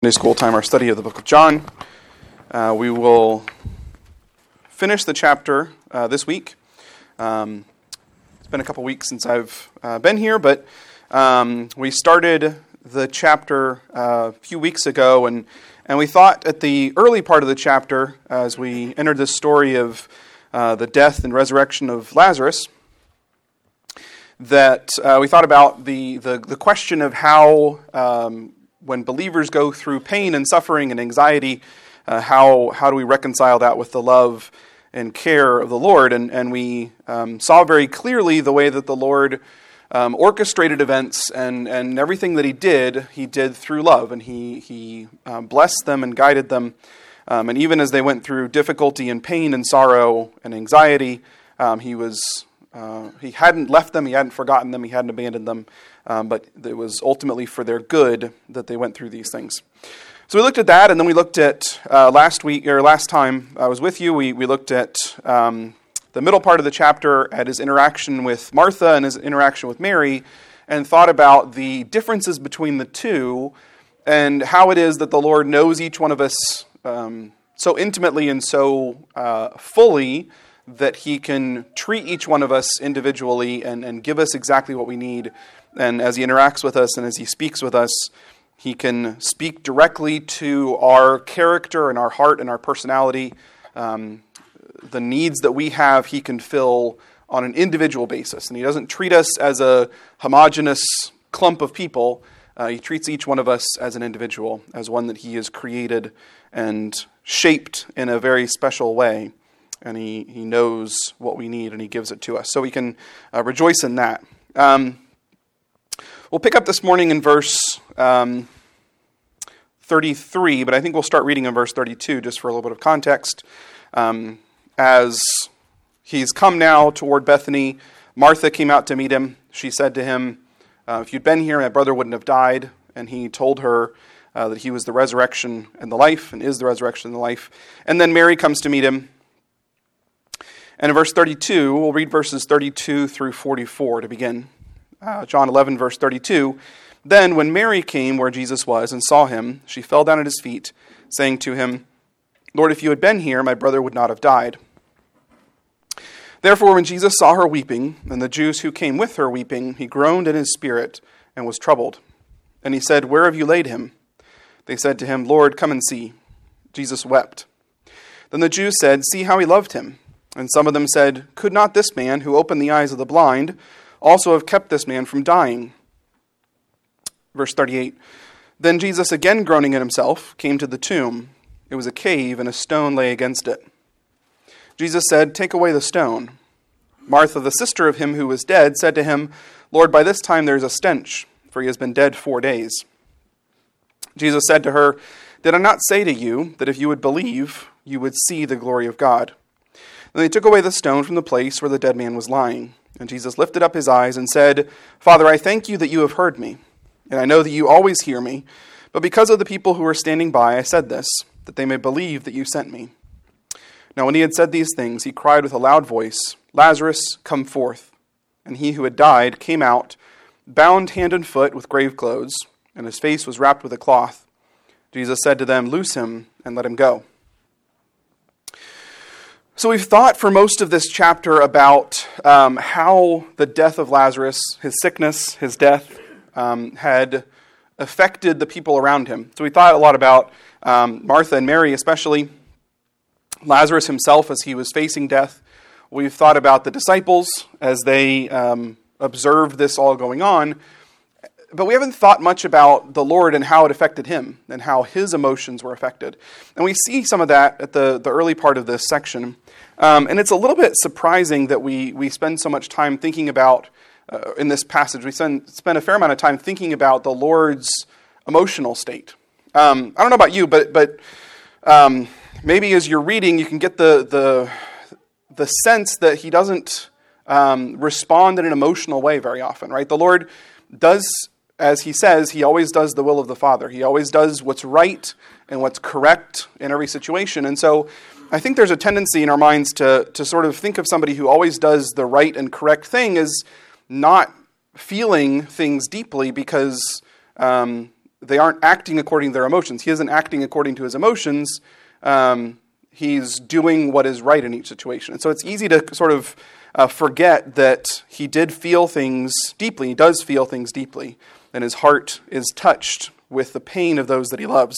Sunday school time, our study of the book of John. We will finish the chapter this week. It's been a couple weeks since I've been here, but we started the chapter a few weeks ago, and we thought at the early part of the chapter, as we entered this story of the death and resurrection of Lazarus, that we thought about the question of how when believers go through pain and suffering and anxiety, how do we reconcile that with the love and care of the Lord? And we saw very clearly the way that the Lord orchestrated events and everything that He did through love. And He blessed them and guided them. And even as they went through difficulty and pain and sorrow and anxiety, He hadn't left them, He hadn't forgotten them, He hadn't abandoned them. But it was ultimately for their good that they went through these things. So we looked at that, and then we looked at last time I was with you, we looked at the middle part of the chapter, at His interaction with Martha and His interaction with Mary, and thought about the differences between the two, and how it is that the Lord knows each one of us so intimately and so fully that He can treat each one of us individually and give us exactly what we need. And as He interacts with us and as He speaks with us, He can speak directly to our character and our heart and our personality. The needs that we have, He can fill on an individual basis. And He doesn't treat us as a homogeneous clump of people. He treats each one of us as an individual, as one that He has created and shaped in a very special way. And He knows what we need, and He gives it to us. So we can rejoice in that. We'll pick up this morning in verse 33, but I think we'll start reading in verse 32 just for a little bit of context. As He's come now toward Bethany, Martha came out to meet Him. She said to Him, if you'd been here, my brother wouldn't have died. And He told her that He was the resurrection and the life, and is the resurrection and the life. And then Mary comes to meet Him. And in verse 32, we'll read verses 32 through 44 to begin. John 11, verse 32, Then when Mary came where Jesus was and saw Him, she fell down at His feet, saying to Him, Lord, if you had been here, my brother would not have died. Therefore, when Jesus saw her weeping, and the Jews who came with her weeping, He groaned in His spirit and was troubled. And He said, Where have you laid him? They said to Him, Lord, come and see. Jesus wept. Then the Jews said, See how he loved him. And some of them said, Could not this man, who opened the eyes of the blind, also have kept this man from dying? Verse 38, Then Jesus, again groaning in Himself, came to the tomb. It was a cave, and a stone lay against it. Jesus said, Take away the stone. Martha, the sister of him who was dead, said to Him, Lord, by this time there is a stench, for he has been dead 4 days. Jesus said to her, Did I not say to you that if you would believe, you would see the glory of God? Then they took away the stone from the place where the dead man was lying. And Jesus lifted up His eyes and said, Father, I thank you that you have heard me, and I know that you always hear me. But because of the people who were standing by, I said this, that they may believe that you sent me. Now when He had said these things, He cried with a loud voice, Lazarus, come forth. And he who had died came out, bound hand and foot with grave clothes, and his face was wrapped with a cloth. Jesus said to them, Loose him and let him go. So we've thought for most of this chapter about how the death of Lazarus, his sickness, his death, had affected the people around him. So we thought a lot about Martha and Mary, especially Lazarus himself as he was facing death. We've thought about the disciples as they observed this all going on. But we haven't thought much about the Lord and how it affected Him and how His emotions were affected. And we see some of that at the early part of this section. And it's a little bit surprising that we spend so much time thinking about, in this passage, we spend a fair amount of time thinking about the Lord's emotional state. I don't know about you, but maybe as you're reading, you can get the sense that He doesn't respond in an emotional way very often, right? The Lord does, as He says, He always does the will of the Father. He always does what's right and what's correct in every situation. And so I think there's a tendency in our minds to sort of think of somebody who always does the right and correct thing as not feeling things deeply because they aren't acting according to their emotions. He isn't acting according to his emotions. He's doing what is right in each situation. And so it's easy to sort of forget that he did feel things deeply. He does feel things deeply. And his heart is touched with the pain of those that he loves.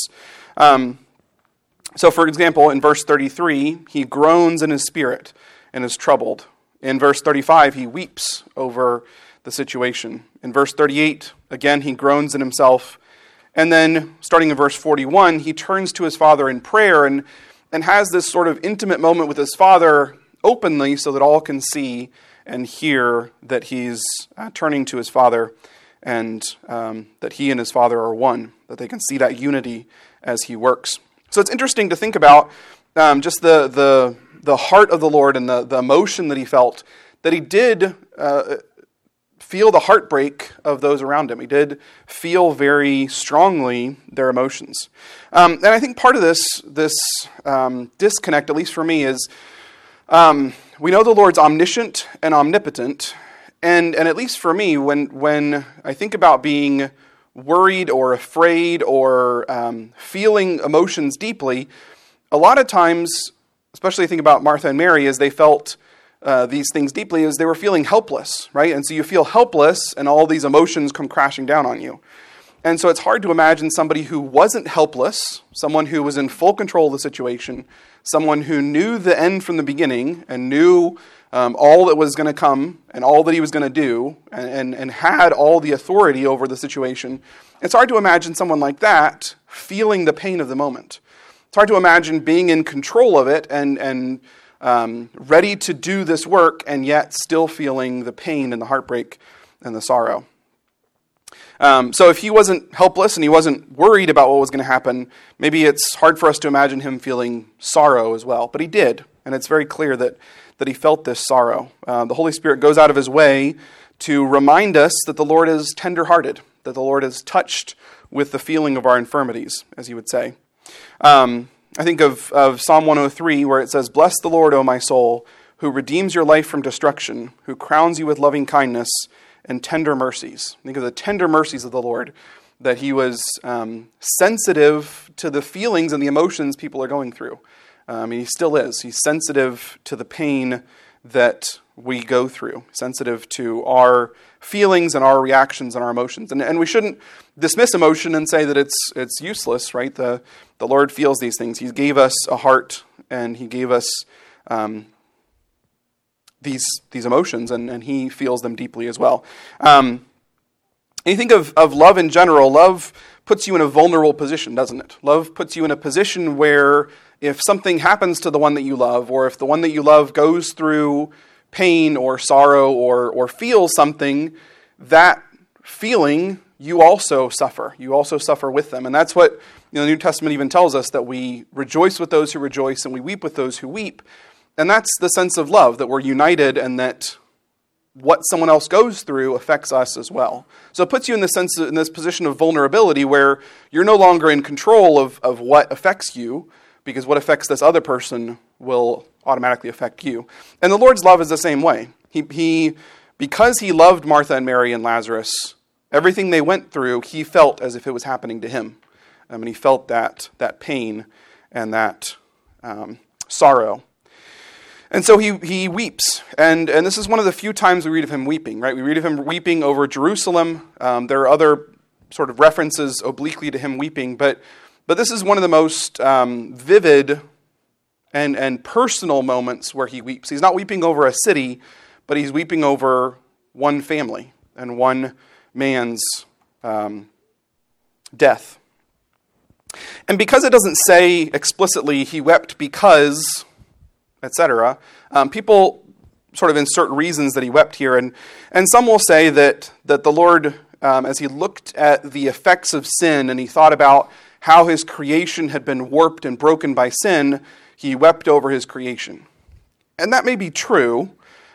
So, for example, in verse 33, he groans in his spirit and is troubled. In verse 35, he weeps over the situation. In verse 38, again, he groans in himself. And then, starting in verse 41, he turns to his father in prayer and has this sort of intimate moment with his father openly so that all can see and hear that he's turning to his father and that he and his father are one, that they can see that unity as he works. So it's interesting to think about just the heart of the Lord and the emotion that he felt, that he did feel the heartbreak of those around him. He did feel very strongly their emotions. And I think part of this disconnect, at least for me, is we know the Lord's omniscient and omnipotent, and at least for me, when I think about being worried or afraid or feeling emotions deeply, a lot of times, especially I think about Martha and Mary, as they felt these things deeply, as they were feeling helpless, right? And so you feel helpless and all these emotions come crashing down on you. And so it's hard to imagine somebody who wasn't helpless, someone who was in full control of the situation, someone who knew the end from the beginning and knew all that was going to come and all that he was going to do and had all the authority over the situation. It's hard to imagine someone like that feeling the pain of the moment. It's hard to imagine being in control of it and ready to do this work and yet still feeling the pain and the heartbreak and the sorrow. So if he wasn't helpless and he wasn't worried about what was going to happen, maybe it's hard for us to imagine him feeling sorrow as well. But he did, and it's very clear that he felt this sorrow. The Holy Spirit goes out of his way to remind us that the Lord is tender-hearted, that the Lord is touched with the feeling of our infirmities, as he would say. I think of Psalm 103, where it says, "Bless the Lord, O my soul, who redeems your life from destruction, who crowns you with loving kindness and tender mercies." Think of the tender mercies of the Lord, that he was sensitive to the feelings and the emotions people are going through. He still is. He's sensitive to the pain that we go through, sensitive to our feelings and our reactions and our emotions. And we shouldn't dismiss emotion and say that it's useless, right? The Lord feels these things. He gave us a heart, and he gave us these emotions, and he feels them deeply as well. And you think of love in general. Love puts you in a vulnerable position, doesn't it? Love puts you in a position where if something happens to the one that you love, or if the one that you love goes through pain or sorrow or feels something, that feeling you also suffer. You also suffer with them. And that's what the New Testament even tells us, that we rejoice with those who rejoice and we weep with those who weep. And that's the sense of love, that we're united and that what someone else goes through affects us as well. So it puts you in this position of vulnerability where you're no longer in control of what affects you, because what affects this other person will automatically affect you. And the Lord's love is the same way. He because he loved Martha and Mary and Lazarus, everything they went through, he felt as if it was happening to him. And he felt that pain and that sorrow. And so he weeps. And this is one of the few times we read of him weeping, right? We read of him weeping over Jerusalem. There are other sort of references obliquely to him weeping, but this is one of the most vivid and personal moments where he weeps. He's not weeping over a city, but he's weeping over one family and one man's death. And because it doesn't say explicitly he wept because, etc., people sort of insert reasons that he wept here, and some will say that the Lord, as he looked at the effects of sin and he thought about how his creation had been warped and broken by sin, he wept over his creation. And that may be true,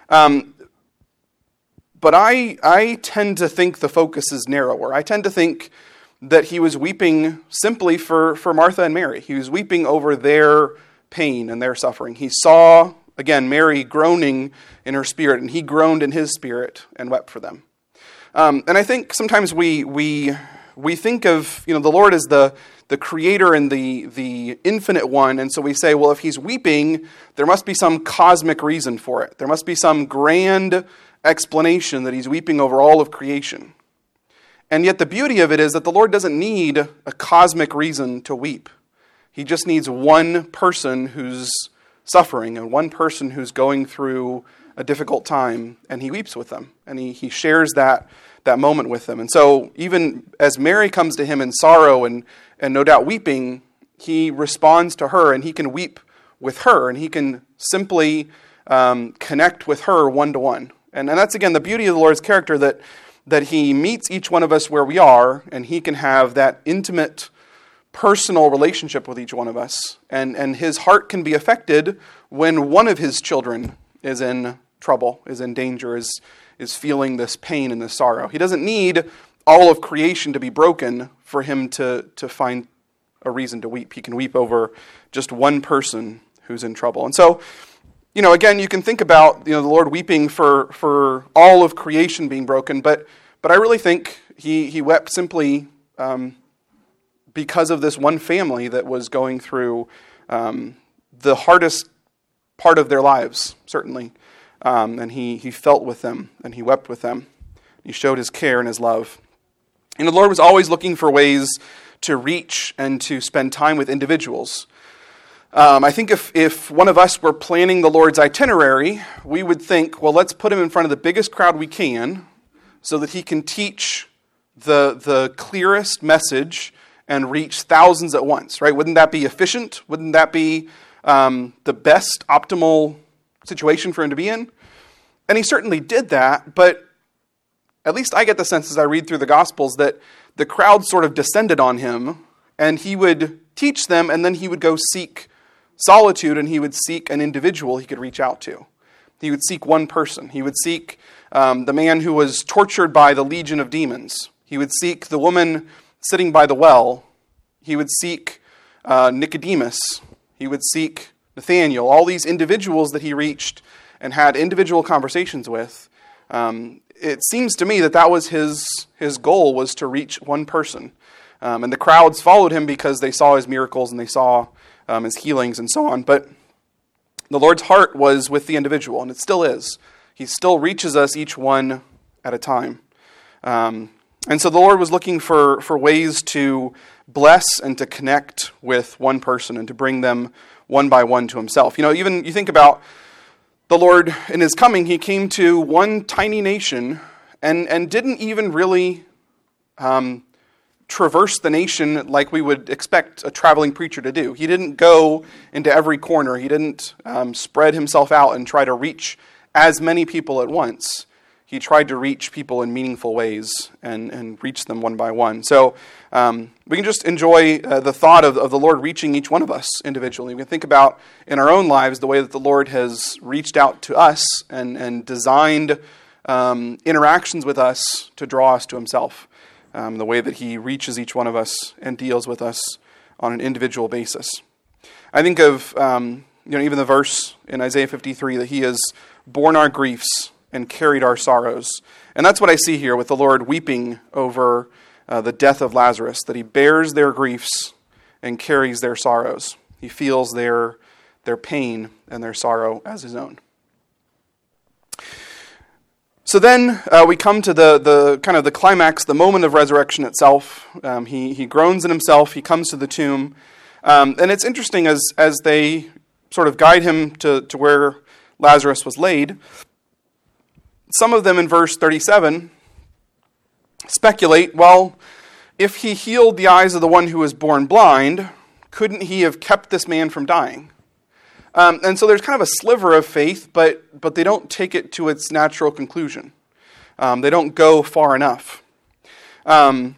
but I tend to think the focus is narrower. I tend to think that he was weeping simply for Martha and Mary. He was weeping over their pain and their suffering. He saw, again, Mary groaning in her spirit, and he groaned in his spirit and wept for them. And I think sometimes we we think of, the Lord as the creator and the infinite one, and so we say, well, if he's weeping, there must be some cosmic reason for it. There must be some grand explanation that he's weeping over all of creation. And yet the beauty of it is that the Lord doesn't need a cosmic reason to weep. He just needs one person who's suffering and one person who's going through a difficult time, and he weeps with them, and he shares that moment with them. And so even as Mary comes to him in sorrow and no doubt weeping, he responds to her, and he can weep with her, and he can simply connect with her one-to-one. And that's, again, the beauty of the Lord's character, that he meets each one of us where we are, and he can have that intimate, personal relationship with each one of us. And his heart can be affected when one of his children is in trouble, is in danger, is feeling this pain and this sorrow. He doesn't need all of creation to be broken for him to find a reason to weep. He can weep over just one person who's in trouble. And so, again, you can think about, the Lord weeping for all of creation being broken, but I really think he wept simply because of this one family that was going through the hardest part of their lives, certainly. And he felt with them, and he wept with them. He showed his care and his love. And the Lord was always looking for ways to reach and to spend time with individuals. I think if one of us were planning the Lord's itinerary, we would think, well, let's put him in front of the biggest crowd we can so that he can teach the clearest message and reach thousands at once, right? Wouldn't that be efficient? Wouldn't that be the best optimal situation for him to be in? And he certainly did that, but at least I get the sense as I read through the Gospels that the crowd sort of descended on him, and he would teach them, and then he would go seek solitude, and he would seek an individual he could reach out to. He would seek one person. He would seek the man who was tortured by the legion of demons. He would seek the woman sitting by the well. He would seek Nicodemus. He would seek Nathaniel. All these individuals that he reached and had individual conversations with. It seems to me that was his goal, was to reach one person. And the crowds followed him because they saw his miracles and they saw his healings and so on. But the Lord's heart was with the individual, and it still is. He still reaches us each one at a time. And so the Lord was looking for ways to bless and to connect with one person and to bring them one by one to himself. Even you think about the Lord in his coming, he came to one tiny nation and didn't even really traverse the nation like we would expect a traveling preacher to do. He didn't go into every corner. He didn't spread himself out and try to reach as many people at once. He tried to reach people in meaningful ways and reach them one by one. So we can just enjoy the thought of the Lord reaching each one of us individually. We can think about in our own lives the way that the Lord has reached out to us and designed interactions with us to draw us to himself. The way that he reaches each one of us and deals with us on an individual basis. I think of even the verse in Isaiah 53 that he has borne our griefs and carried our sorrows. And that's what I see here with the Lord weeping over the death of Lazarus, that he bears their griefs and carries their sorrows. He feels their pain and their sorrow as his own. So then we come to the kind of the climax, the moment of resurrection itself. He groans in himself. He comes to the tomb. And it's interesting as they sort of guide him to where Lazarus was laid. Some of them in verse 37 speculate, well, if he healed the eyes of the one who was born blind, couldn't he have kept this man from dying? And so there's kind of a sliver of faith, but they don't take it to its natural conclusion. They don't go far enough. And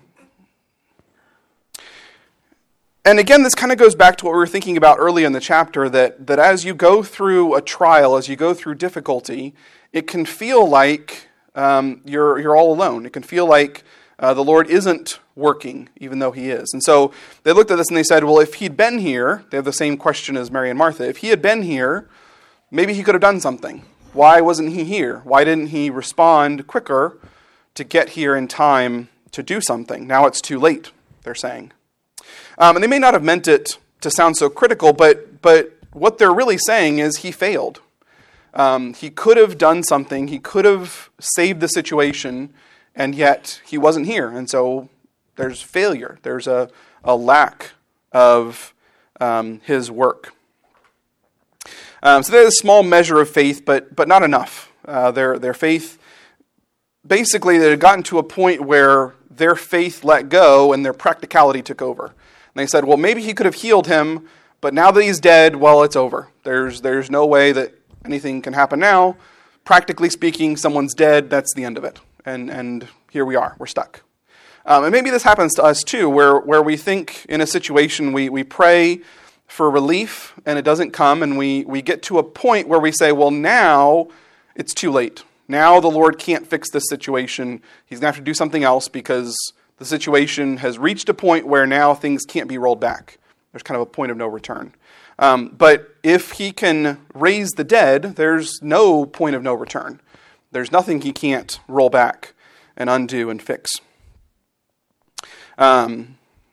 again, this kind of goes back to what we were thinking about early in the chapter, that as you go through a trial, as you go through difficulty, it can feel like you're all alone. It can feel like the Lord isn't working, even though he is. And so they looked at this and they said, well, if he'd been here, they have the same question as Mary and Martha, if he had been here, maybe he could have done something. Why wasn't he here? Why didn't he respond quicker to get here in time to do something. Now it's too late, they're saying. And they may not have meant it to sound so critical, but what they're really saying is he failed. He could have done something. He could have saved the situation, and yet he wasn't here. And so there's failure. There's a lack of his work. So there's a small measure of faith, but not enough. Their faith, basically, they had gotten to a point where their faith let go and their practicality took over. And they said, well, maybe he could have healed him, but now that he's dead, well, it's over. There's no way that anything can happen now. Practically speaking, someone's dead, that's the end of it. And here we are, we're stuck. And maybe this happens to us too, where we think in a situation, we pray for relief and it doesn't come, and we get to a point where we say, well, now it's too late. Now the Lord can't fix this situation. He's going to have to do something else because the situation has reached a point where now things can't be rolled back. There's kind of a point of no return. But if he can raise the dead, there's no point of no return. There's nothing he can't roll back and undo and fix. So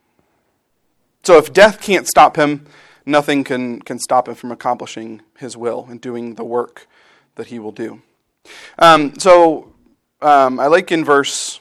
if death can't stop him, nothing can stop him from accomplishing his will and doing the work that he will do. I like in verse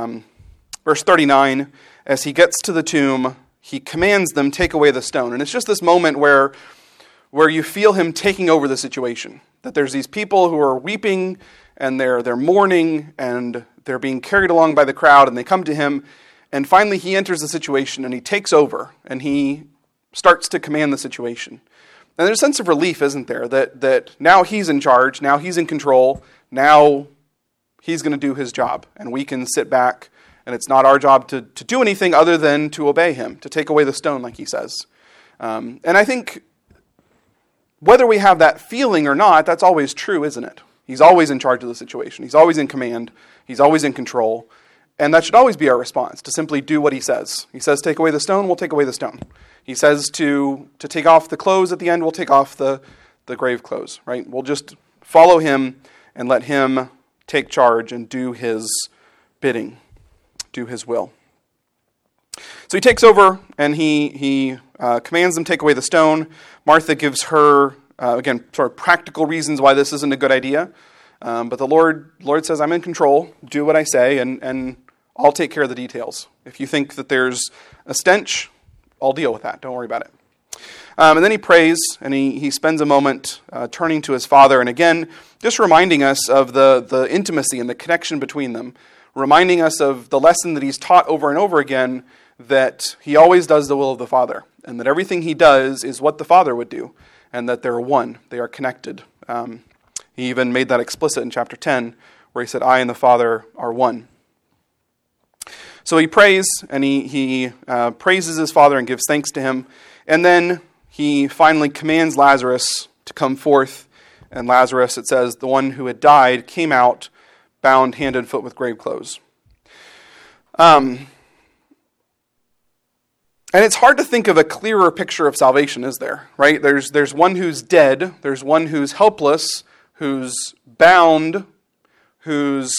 39, as he gets to the tomb, he commands them, take away the stone. And it's just this moment where you feel him taking over the situation. That there's these people who are weeping, and they're mourning, and they're being carried along by the crowd, and they come to him, and finally he enters the situation, and he takes over, and he starts to command the situation. And there's a sense of relief, isn't there? That now he's in charge, now he's in control, now he's going to do his job. And we can sit back, and it's not our job to do anything other than to obey him, to take away the stone, like he says. And I think whether we have that feeling or not, that's always true, isn't it? He's always in charge of the situation. He's always in command. He's always in control. And that should always be our response, to simply do what he says. He says, take away the stone, we'll take away the stone. He says to take off the clothes at the end, we'll take off the grave clothes, right? We'll just follow him and let him take charge and do his bidding, do his will. So he takes over and he commands them to take away the stone. Martha gives her, again, sort of practical reasons why this isn't a good idea. But the Lord says, I'm in control, do what I say, and I'll take care of the details. If you think that there's a stench, I'll deal with that. Don't worry about it. And then he prays, and he spends a moment turning to his Father, and again, just reminding us of the intimacy and the connection between them, reminding us of the lesson that he's taught over and over again, that he always does the will of the Father, and that everything he does is what the Father would do, and that they're one, they are connected. He even made that explicit in chapter 10, where he said, I and the Father are one. So he prays, and he praises his Father and gives thanks to him. And then he finally commands Lazarus to come forth. And Lazarus, it says, the one who had died, came out, bound hand and foot with grave clothes. And it's hard to think of a clearer picture of salvation, is there? Right? There's one who's dead. There's one who's helpless, who's bound, who's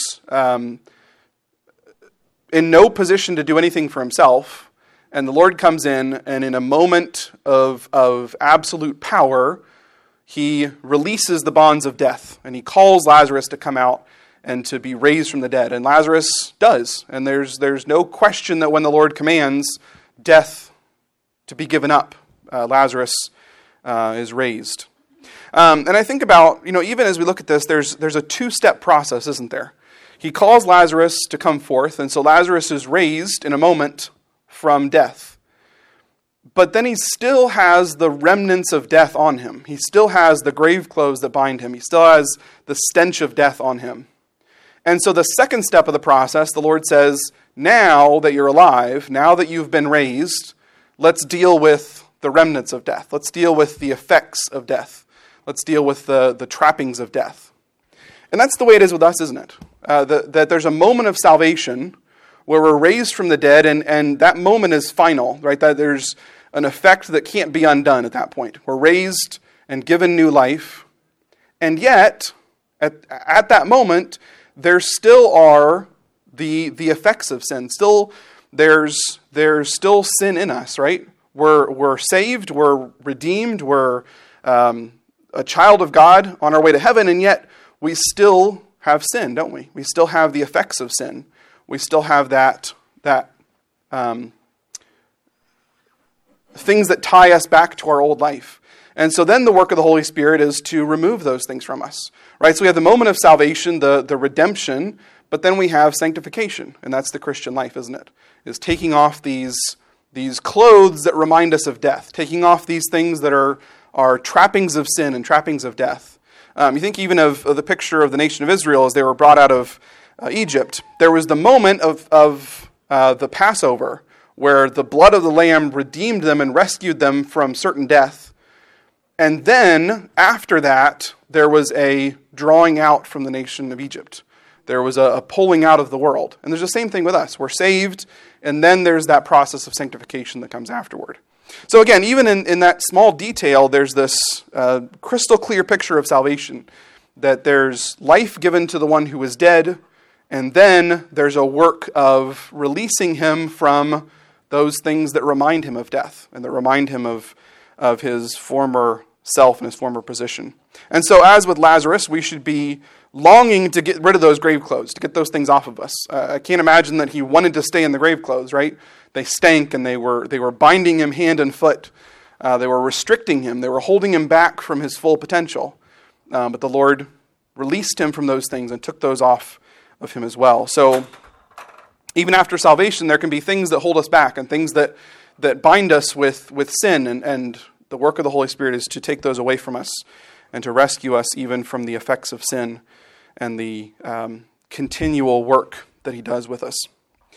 in no position to do anything for himself, and the Lord comes in, and in a moment of absolute power, he releases the bonds of death, and he calls Lazarus to come out and to be raised from the dead. And Lazarus does, and there's no question that when the Lord commands death to be given up, Lazarus is raised. And I think about, even as we look at this, there's a two-step process, isn't there? He calls Lazarus to come forth, and so Lazarus is raised in a moment from death. But then he still has the remnants of death on him. He still has the grave clothes that bind him. He still has the stench of death on him. And so the second step of the process, the Lord says, now that you're alive, now that you've been raised, let's deal with the remnants of death. Let's deal with the effects of death. Let's deal with the trappings of death. And that's the way it is with us, isn't it? That there's a moment of salvation where we're raised from the dead, and that moment is final, right? That there's an effect that can't be undone at that point. We're raised and given new life, and yet, at that moment, there still are the effects of sin. Still, there's still sin in us, right? We're saved, we're redeemed, we're a child of God on our way to heaven, and yet we still have sin, don't we? We still have the effects of sin. We still have that things that tie us back to our old life. And so then the work of the Holy Spirit is to remove those things from us, right? So we have the moment of salvation, the redemption, but then we have sanctification, and that's the Christian life, isn't it? Is taking off these clothes that remind us of death, taking off these things that are trappings of sin and trappings of death. You think even of the picture of the nation of Israel as they were brought out of Egypt. There was the moment of the Passover where the blood of the lamb redeemed them and rescued them from certain death. And then, after that, there was a drawing out from the nation of Egypt. There was a pulling out of the world. And there's the same thing with us. We're saved, and then there's that process of sanctification that comes afterward. So again, even in that small detail, there's this crystal clear picture of salvation, that there's life given to the one who was dead, and then there's a work of releasing him from those things that remind him of death, and that remind him of his former self and his former position. And so as with Lazarus, we should be longing to get rid of those grave clothes, to get those things off of us. I can't imagine that he wanted to stay in the grave clothes, right? They stank, and they were binding him hand and foot. They were restricting him. They were holding him back from his full potential. But the Lord released him from those things and took those off of him as well. So even after salvation, there can be things that hold us back and things that bind us with sin, and the work of the Holy Spirit is to take those away from us and to rescue us even from the effects of sin and the continual work that he does with us.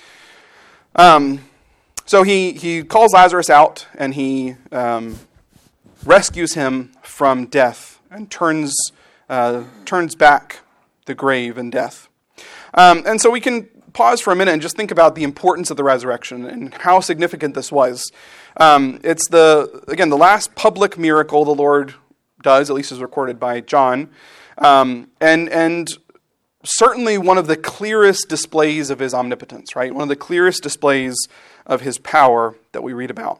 So he calls Lazarus out, and he rescues him from death and turns back the grave and death. And so we can pause for a minute and just think about the importance of the resurrection and how significant this was. It's the last public miracle the Lord does, at least as recorded by John, and certainly one of the clearest displays of his omnipotence, right? One of the clearest displays of his power that we read about.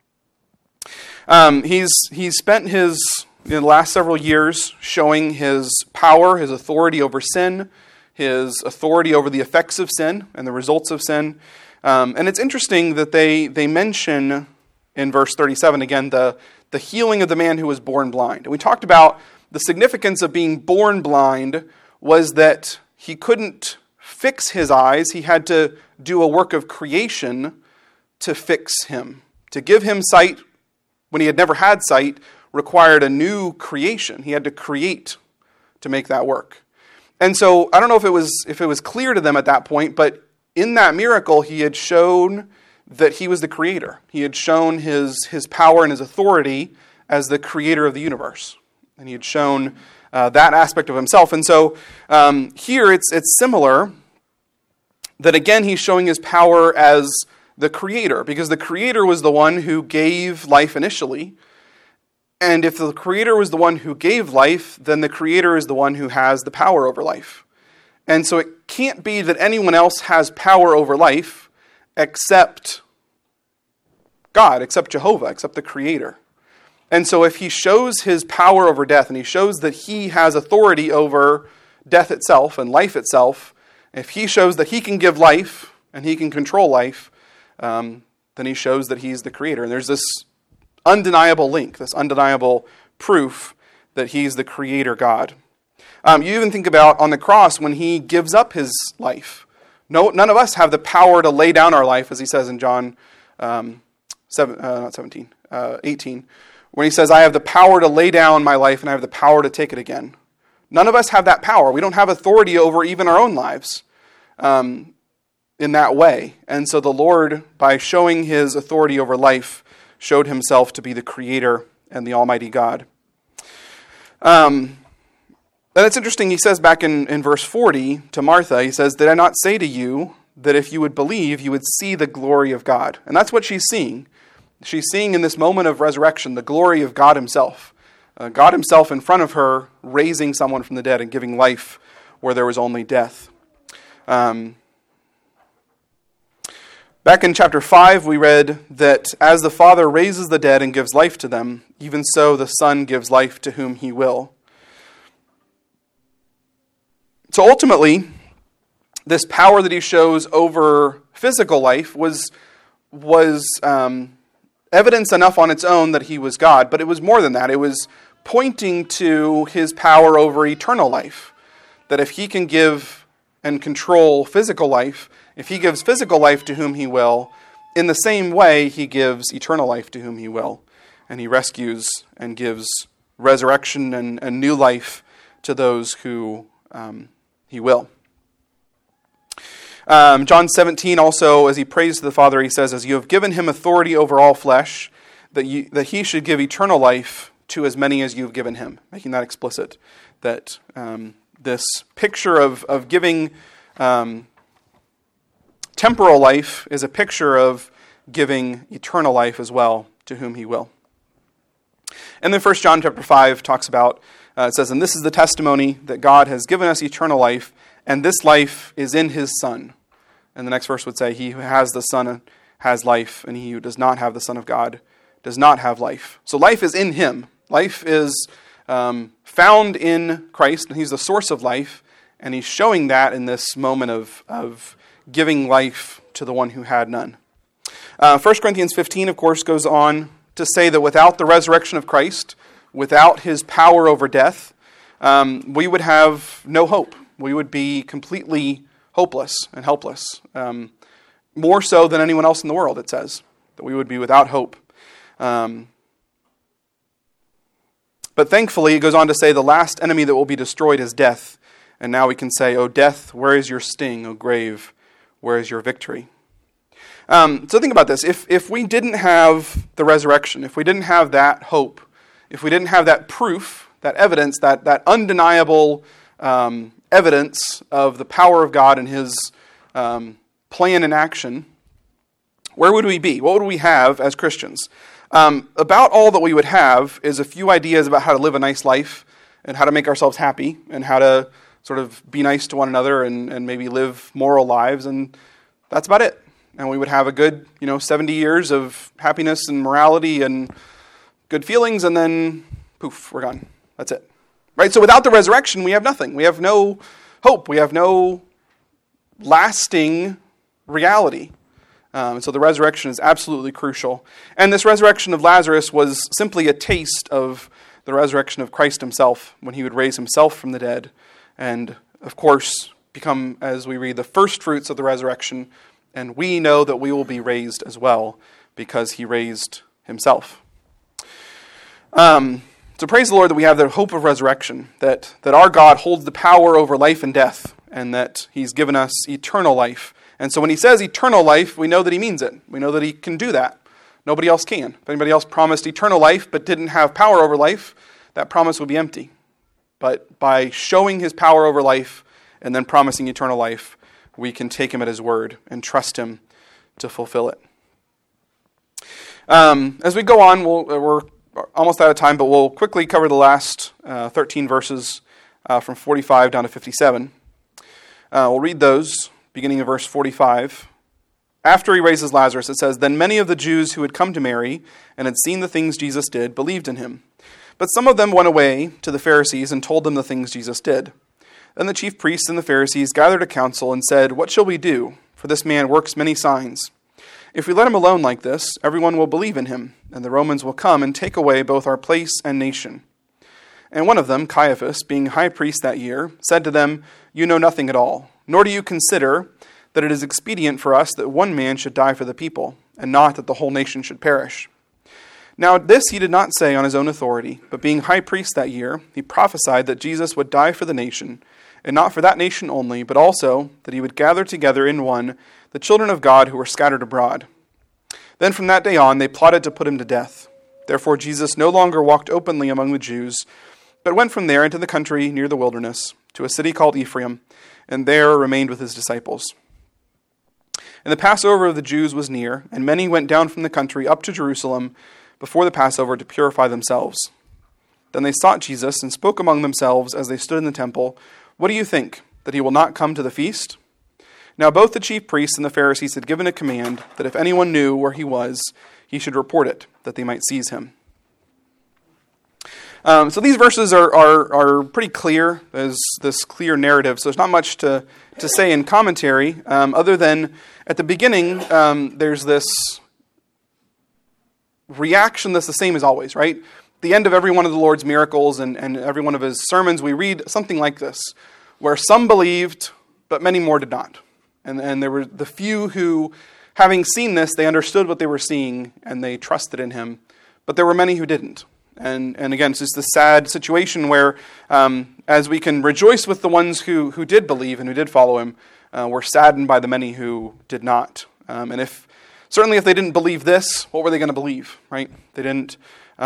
He's spent his last several years showing his power, his authority over sin, his authority over the effects of sin and the results of sin. And it's interesting that they mention in verse 37 again the healing of the man who was born blind. And we talked about the significance of being born blind was that he couldn't fix his eyes. He had to do a work of creation to fix him. To give him sight when he had never had sight required a new creation. He had to create to make that work. And so I don't know if it was clear to them at that point, but in that miracle he had shown that he was the creator. He had shown his power and his authority as the creator of the universe. And he had shown that aspect of himself. And so here it's similar, that again he's showing his power as the creator, because the creator was the one who gave life initially. And if the creator was the one who gave life, then the creator is the one who has the power over life. And so it can't be that anyone else has power over life except God, except Jehovah, except the creator. And so if he shows his power over death, and he shows that he has authority over death itself and life itself, if he shows that he can give life and he can control life, then he shows that he's the creator. And there's this undeniable link, this undeniable proof that he's the creator God. You even think about on the cross when he gives up his life. None of us have the power to lay down our life, as he says in John 18, when he says, I have the power to lay down my life and I have the power to take it again. None of us have that power. We don't have authority over even our own lives in that way. And so the Lord, by showing his authority over life, showed himself to be the creator and the almighty God. And it's interesting, he says back in verse 40 to Martha, he says, did I not say to you that if you would believe, you would see the glory of God? And that's what she's seeing. She's seeing in this moment of resurrection the glory of God himself. God himself in front of her, raising someone from the dead and giving life where there was only death. Back in chapter 5, we read that as the Father raises the dead and gives life to them, even so the Son gives life to whom he will. So ultimately, this power that he shows over physical life was evidence enough on its own that he was God, but it was more than that. It was pointing to his power over eternal life, that if he can give and control physical life, if he gives physical life to whom he will, in the same way he gives eternal life to whom he will, and he rescues and gives resurrection and new life to those who he will. John 17 also, as he prays to the Father, he says, as you have given him authority over all flesh, that he should give eternal life to as many as you have given him, making that explicit, that this picture of giving temporal life is a picture of giving eternal life as well to whom he will. And then 1 John chapter 5 talks about, it says, and this is the testimony that God has given us eternal life, and this life is in his Son. And the next verse would say, he who has the Son has life, and he who does not have the Son of God does not have life. So life is in him. Life is found in Christ, and he's the source of life, and he's showing that in this moment of giving life to the one who had none. 1 Corinthians 15, of course, goes on to say that without the resurrection of Christ, without his power over death, we would have no hope. We would be completely hopeless and helpless. More so than anyone else in the world, it says, that we would be without hope. But thankfully, it goes on to say the last enemy that will be destroyed is death. And now we can say, O death, where is your sting? O grave, where is your victory? So think about this. If we didn't have the resurrection, if we didn't have that hope, if we didn't have that proof, that evidence, that undeniable evidence of the power of God and his plan in action, where would we be? What would we have as Christians? About all that we would have is a few ideas about how to live a nice life and how to make ourselves happy and how to sort of be nice to one another and maybe live moral lives, and that's about it. And we would have a good, 70 years of happiness and morality and good feelings, and then poof, we're gone. That's it. Right? So without the resurrection, we have nothing. We have no hope. We have no lasting reality. So the resurrection is absolutely crucial. And this resurrection of Lazarus was simply a taste of the resurrection of Christ himself when he would raise himself from the dead and, of course, become, as we read, the first fruits of the resurrection. And we know that we will be raised as well because he raised himself. So praise the Lord that we have the hope of resurrection, that our God holds the power over life and death, and that he's given us eternal life. And so when he says eternal life, we know that he means it. We know that he can do that. Nobody else can. If anybody else promised eternal life but didn't have power over life, that promise would be empty. But by showing his power over life and then promising eternal life, we can take him at his word and trust him to fulfill it. As we go on, we're almost out of time, but we'll quickly cover the last 13 verses from 45 down to 57. We'll read those, beginning of verse 45. After he raises Lazarus, it says, Then many of the Jews who had come to Mary and had seen the things Jesus did believed in him. But some of them went away to the Pharisees and told them the things Jesus did. Then the chief priests and the Pharisees gathered a council and said, What shall we do? For this man works many signs. If we let him alone like this, everyone will believe in him, and the Romans will come and take away both our place and nation. And one of them, Caiaphas, being high priest that year, said to them, You know nothing at all, nor do you consider that it is expedient for us that one man should die for the people, and not that the whole nation should perish. Now this he did not say on his own authority, but being high priest that year, he prophesied that Jesus would die for the nation, and not for that nation only, but also that he would gather together in one the children of God who were scattered abroad. Then from that day on they plotted to put him to death. Therefore Jesus no longer walked openly among the Jews, but went from there into the country near the wilderness, to a city called Ephraim, and there remained with his disciples. And the Passover of the Jews was near, and many went down from the country up to Jerusalem before the Passover to purify themselves. Then they sought Jesus and spoke among themselves as they stood in the temple, What do you think, that he will not come to the feast? Now both the chief priests and the Pharisees had given a command that if anyone knew where he was, he should report it, that they might seize him. So these verses are pretty clear. There's this clear narrative, so there's not much to say in commentary, other than at the beginning, there's this reaction that's the same as always, right? At the end of every one of the Lord's miracles and every one of his sermons, we read something like this, where some believed, but many more did not. And there were the few who, having seen this, they understood what they were seeing, and they trusted in him. But there were many who didn't. And again, it's just this sad situation where, as we can rejoice with the ones who did believe and who did follow him, we're saddened by the many who did not. And certainly if they didn't believe this, what were they going to believe, right? They didn't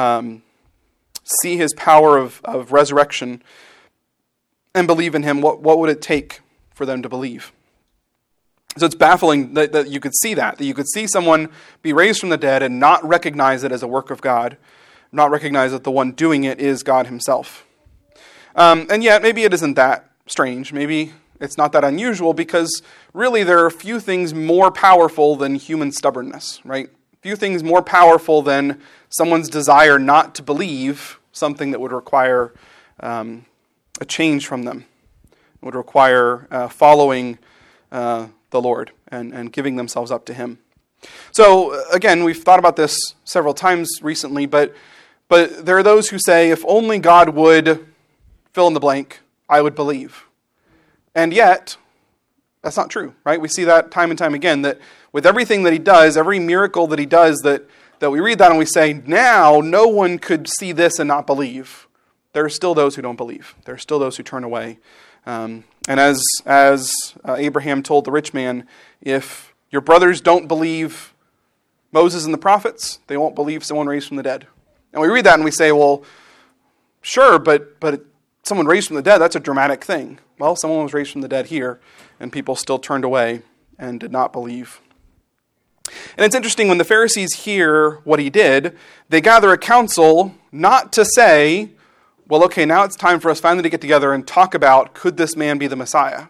see his power of resurrection and believe in him. What would it take for them to believe? So it's baffling that you could see that you could see someone be raised from the dead and not recognize it as a work of God, not recognize that the one doing it is God himself. And yet, maybe it isn't that strange. Maybe it's not that unusual, because really there are few things more powerful than human stubbornness, right? Few things more powerful than someone's desire not to believe something that would require a change from them. It would require following the Lord and giving themselves up to him. So again, we've thought about this several times recently, but there are those who say, if only God would fill in the blank, I would believe. And yet, that's not true, right? We see that time and time again, that with everything that he does, every miracle that he does, that we read that and we say, now no one could see this and not believe. There are still those who don't believe. There are still those who turn away. And as Abraham told the rich man, if your brothers don't believe Moses and the prophets, they won't believe someone raised from the dead. And we read that and we say, well, sure, but someone raised from the dead, that's a dramatic thing. Well, someone was raised from the dead here, and people still turned away and did not believe. And it's interesting, when the Pharisees hear what he did, they gather a council not to say, well, okay, now it's time for us finally to get together and talk about, could this man be the Messiah?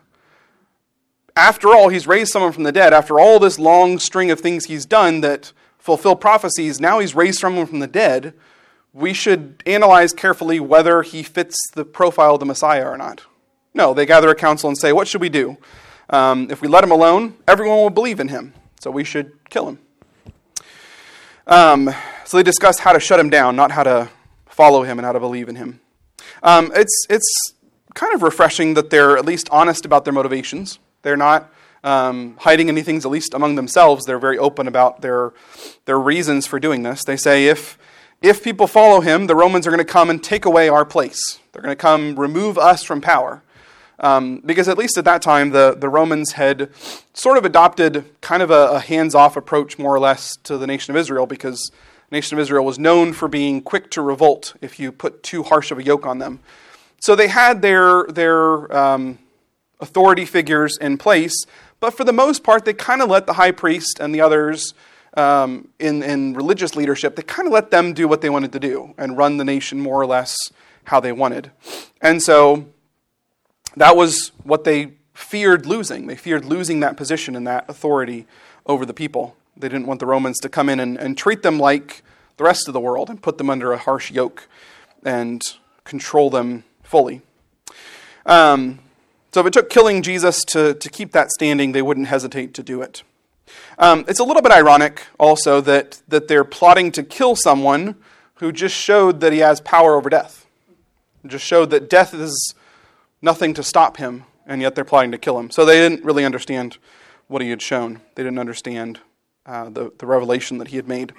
After all, he's raised someone from the dead. After all this long string of things he's done that fulfill prophecies, now he's raised someone from the dead. We should analyze carefully whether he fits the profile of the Messiah or not. No, they gather a council and say, what should we do? If we let him alone, everyone will believe in him, so we should kill him. So they discuss how to shut him down, not how to follow him and how to believe in him. It's kind of refreshing that they're at least honest about their motivations. They're not hiding anything, at least among themselves. They're very open about their reasons for doing this. They say, if people follow him, the Romans are going to come and take away our place. They're going to come remove us from power. Because at least at that time, the Romans had sort of adopted kind of a hands-off approach, more or less, to the nation of Israel, because the nation of Israel was known for being quick to revolt if you put too harsh of a yoke on them. So they had their authority figures in place, but for the most part, they kind of let the high priest and the others in religious leadership, they kind of let them do what they wanted to do and run the nation more or less how they wanted. And so that was what they feared losing. They feared losing that position and that authority over the people. They didn't want the Romans to come in and treat them like the rest of the world and put them under a harsh yoke and control them fully. So if it took killing Jesus to keep that standing, they wouldn't hesitate to do it. It's a little bit ironic also that they're plotting to kill someone who just showed that he has power over death. Just showed that death is nothing to stop him, and yet they're plotting to kill him. So they didn't really understand what he had shown. They didn't understand the revelation that he had made.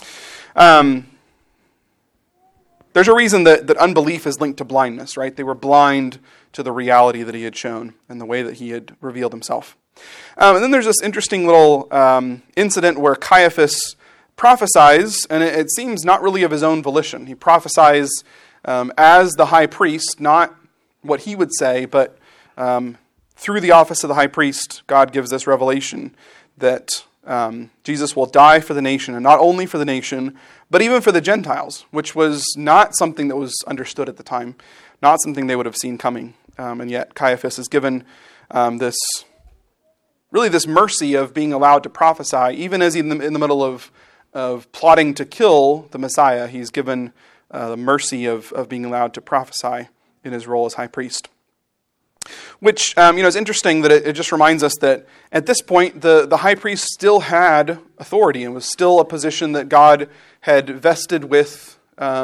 There's a reason that unbelief is linked to blindness, right? They were blind to the reality that he had shown and the way that he had revealed himself. And then there's this interesting little incident where Caiaphas prophesies, and it seems not really of his own volition. He prophesies as the high priest, not what he would say, but through the office of the high priest, God gives this revelation that Jesus will die for the nation, and not only for the nation, but even for the Gentiles, which was not something that was understood at the time, not something they would have seen coming. And yet Caiaphas is given this really this mercy of being allowed to prophesy, even as in the middle of plotting to kill the Messiah, he's given the mercy of being allowed to prophesy in his role as high priest. Which, is interesting that it just reminds us that at this point, the high priest still had authority and was still a position that God had vested with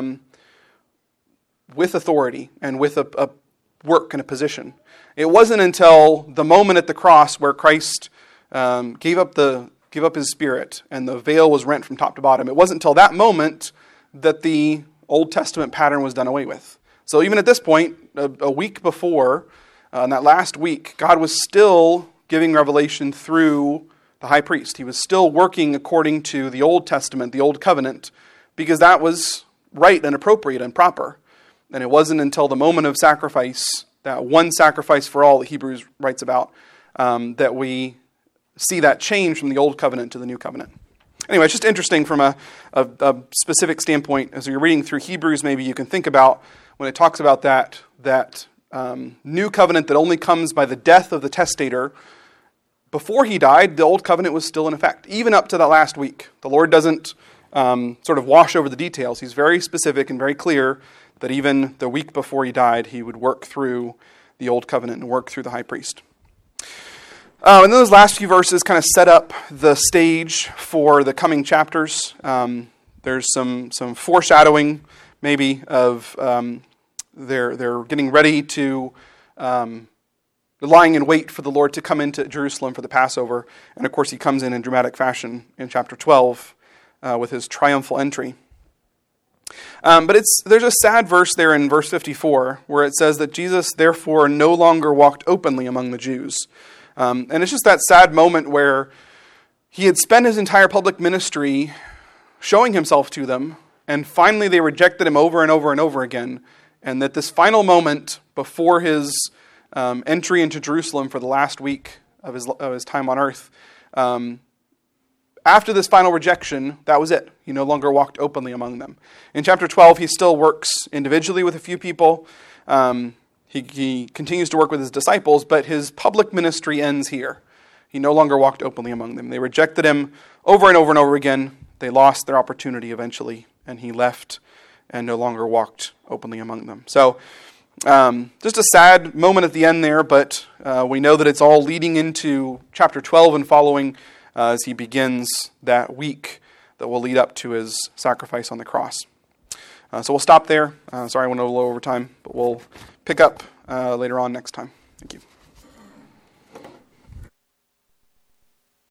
authority and with a work and a position. It wasn't until the moment at the cross where Christ gave up his spirit and the veil was rent from top to bottom. It wasn't until that moment that the Old Testament pattern was done away with. So even at this point, a week before, in that last week, God was still giving revelation through the high priest. He was still working according to the Old Testament, the Old Covenant, because that was right and appropriate and proper. And it wasn't until the moment of sacrifice, that one sacrifice for all that Hebrews writes about, that we see that change from the Old Covenant to the New Covenant. Anyway, it's just interesting from a specific standpoint. As you're reading through Hebrews, maybe you can think about when it talks about that new covenant that only comes by the death of the testator. Before he died, the old covenant was still in effect, even up to that last week. The Lord doesn't sort of wash over the details. He's very specific and very clear that even the week before he died, he would work through the old covenant and work through the high priest. And then those last few verses kind of set up the stage for the coming chapters. There's some foreshadowing, maybe, of they're getting ready to lying in wait for the Lord to come into Jerusalem for the Passover. And of course, he comes in dramatic fashion in chapter 12 with his triumphal entry. But there's a sad verse there in verse 54 where it says that Jesus therefore no longer walked openly among the Jews. And it's just that sad moment where he had spent his entire public ministry showing himself to them, and finally they rejected him over and over and over again. And that this final moment before his entry into Jerusalem for the last week of his time on earth, after this final rejection, that was it. He no longer walked openly among them. In chapter 12, he still works individually with a few people. He continues to work with his disciples, but his public ministry ends here. He no longer walked openly among them. They rejected him over and over and over again. They lost their opportunity eventually, and he left and no longer walked openly among them. So, just a sad moment at the end there, but we know that it's all leading into chapter 12 and following as he begins that week that will lead up to his sacrifice on the cross. So we'll stop there. Sorry I went a little over time, but we'll pick up later on next time. Thank you.